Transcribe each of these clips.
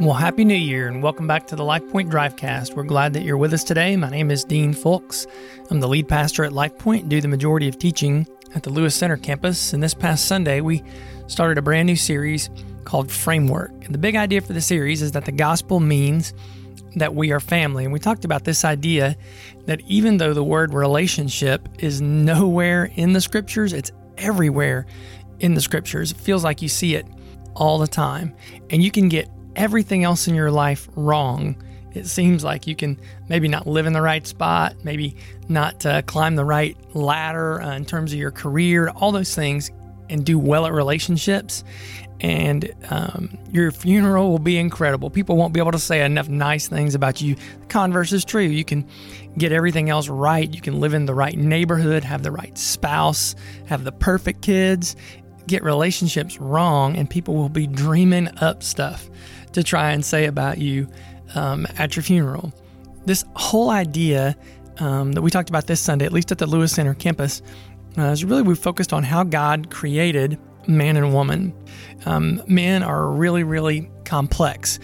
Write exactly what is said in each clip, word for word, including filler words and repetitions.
Well, Happy New Year and welcome back to the LifePoint Drivecast. We're glad that you're with us today. My name is Dean Folks. I'm the lead pastor at LifePoint and do the majority of teaching at the Lewis Center campus. And this past Sunday, we started a brand new series called Framework. And the big idea for the series is that the gospel means that we are family. And we talked about this idea that even though the word relationship is nowhere in the scriptures, it's everywhere in the scriptures. It feels like you see it all the time. And you can get everything else in your life wrong. It seems like you can maybe not live in the right spot, maybe not uh, climb the right ladder uh, in terms of your career, all those things, and do well at relationships. And um, your funeral will be incredible. People won't be able to say enough nice things about you. The converse is true. You can get everything else right. You can live in the right neighborhood, have the right spouse, have the perfect kids, get relationships wrong, and people will be dreaming up stuff to try and say about you um, at your funeral. This whole idea um, that we talked about this Sunday, at least at the Lewis Center campus, uh, is really we focused on how God created man and woman. Um, men are really, really complex.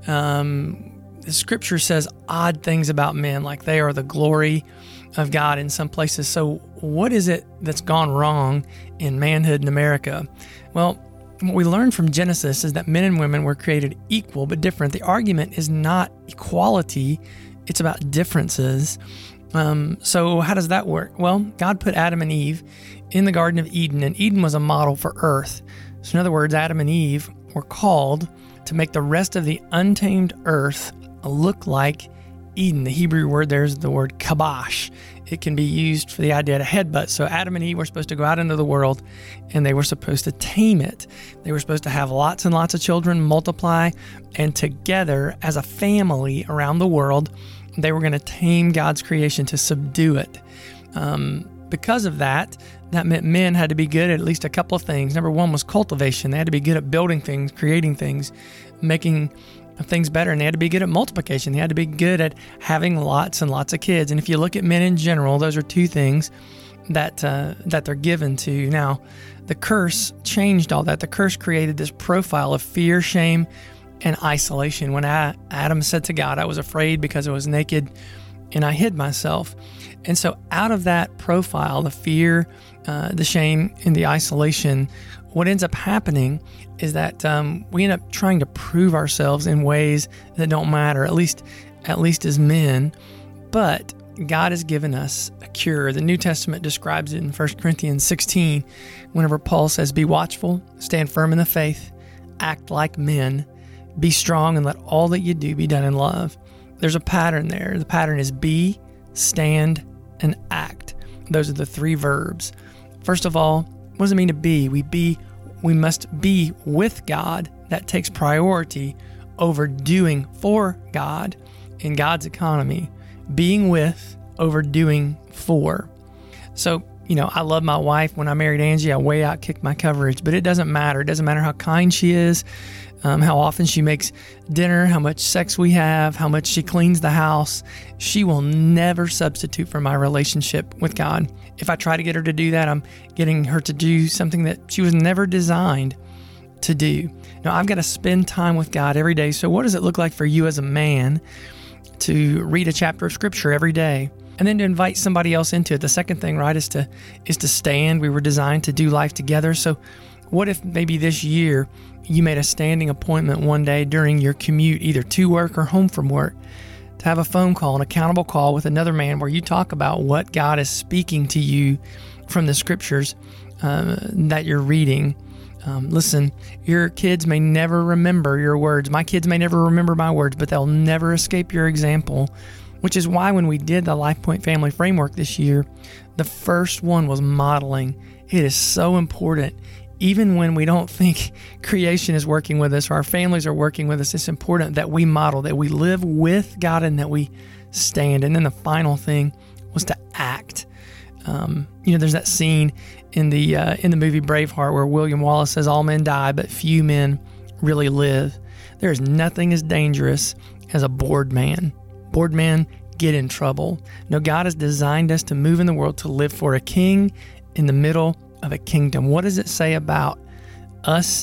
Um, the scripture says odd things about men, like they are the glory of God in some places. So what is it that's gone wrong in manhood in America? Well, what we learned from Genesis is that men and women were created equal but different. The argument is not equality, it's about differences. Um, so how does that work? Well, God put Adam and Eve in the Garden of Eden, and Eden was a model for earth. So in other words, Adam and Eve were called to make the rest of the untamed earth look like Eden. The Hebrew word there is the word kabosh. It can be used for the idea of headbutt. So Adam and Eve were supposed to go out into the world and they were supposed to tame it. They were supposed to have lots and lots of children, multiply, and together as a family around the world, they were going to tame God's creation, to subdue it. Um, because of that, that meant men had to be good at at least a couple of things. Number one was cultivation. They had to be good at building things, creating things, making things better, and they had to be good at multiplication. They had to be good at having lots and lots of kids. And if you look at men in general, those are two things that uh, that they're given to. Now, the curse changed all that. The curse created this profile of fear, shame, and isolation. When I, Adam said to God, I was afraid because I was naked and I hid myself. And so out of that profile, the fear, uh, the shame, and the isolation, what ends up happening is that um, we end up trying to prove ourselves in ways that don't matter, at least at least as men. But God has given us a cure. The New Testament describes it in First Corinthians sixteen, whenever Paul says, be watchful, stand firm in the faith, act like men, be strong, and let all that you do be done in love. There's a pattern there. The pattern is be, stand, and act. Those are the three verbs. First of all, what does it mean to be? We be, we must be with God. That takes priority over doing for God in God's economy. Being with over doing for. So, you know, I love my wife. When I married Angie, I way out kicked my coverage, but it doesn't matter. It doesn't matter how kind she is, um, how often she makes dinner, how much sex we have, how much she cleans the house. She will never substitute for my relationship with God. If I try to get her to do that, I'm getting her to do something that she was never designed to do. Now, I've got to spend time with God every day. So what does it look like for you as a man to read a chapter of Scripture every day and then to invite somebody else into it? The second thing, right, is to is to stand. We were designed to do life together. So what if maybe this year you made a standing appointment one day during your commute, either to work or home from work, to have a phone call, an accountable call with another man where you talk about what God is speaking to you from the Scriptures uh, that you're reading. Um, listen, your kids may never remember your words. My kids may never remember my words, but they'll never escape your example, which is why when we did the LifePoint Family Framework this year, the first one was modeling. It is so important. Even when we don't think creation is working with us or our families are working with us, it's important that we model, that we live with God, and that we stand. And then the final thing was to act. Um, you know, there's that scene in the uh, in the movie Braveheart where William Wallace says, all men die, but few men really live. There is nothing as dangerous as a bored man. Bored men get in trouble. No, God has designed us to move in the world, to live for a king in the middle of a kingdom. What does it say about us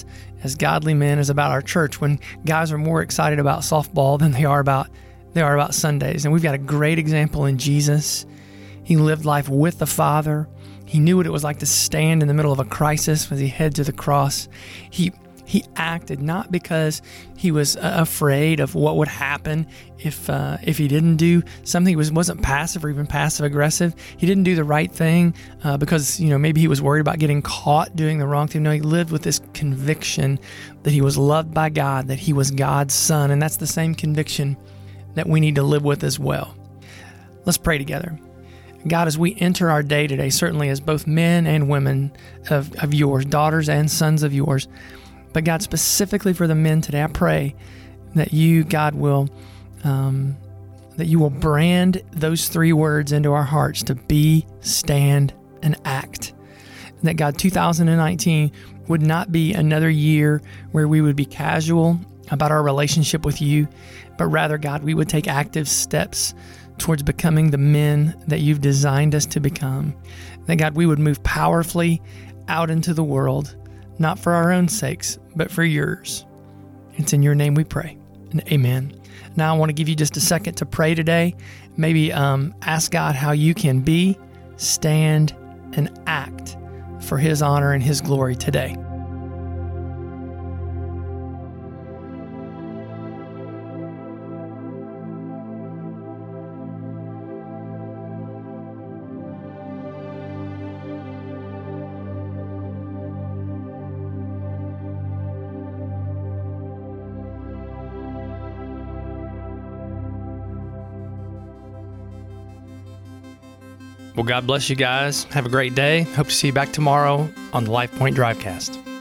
as godly men is about our church, when guys are more excited about softball than they are about they are about Sundays. And we've got a great example in Jesus. He lived life with the Father. He knew what it was like to stand in the middle of a crisis as he headed to the cross. He He acted not because he was uh, afraid of what would happen if uh, if he didn't do something. He was, wasn't passive or even passive aggressive. He didn't do the right thing uh, because, you know, maybe he was worried about getting caught doing the wrong thing. No, he lived with this conviction that he was loved by God, that he was God's son. And that's the same conviction that we need to live with as well. Let's pray together. God, as we enter our day today, certainly as both men and women of, of yours, daughters and sons of yours, but God, specifically for the men today, I pray that you, God, will um, that you will brand those three words into our hearts: to be, stand, and act. And that God, two thousand nineteen would not be another year where we would be casual about our relationship with you, but rather, God, we would take active steps towards becoming the men that you've designed us to become. That God, we would move powerfully out into the world, not for our own sakes, but for yours. It's in your name we pray, and amen. Now I want to give you just a second to pray today. Maybe um, ask God how you can be, stand, and act for his honor and his glory today. Well, God bless you guys. Have a great day. Hope to see you back tomorrow on the LifePoint Drivecast.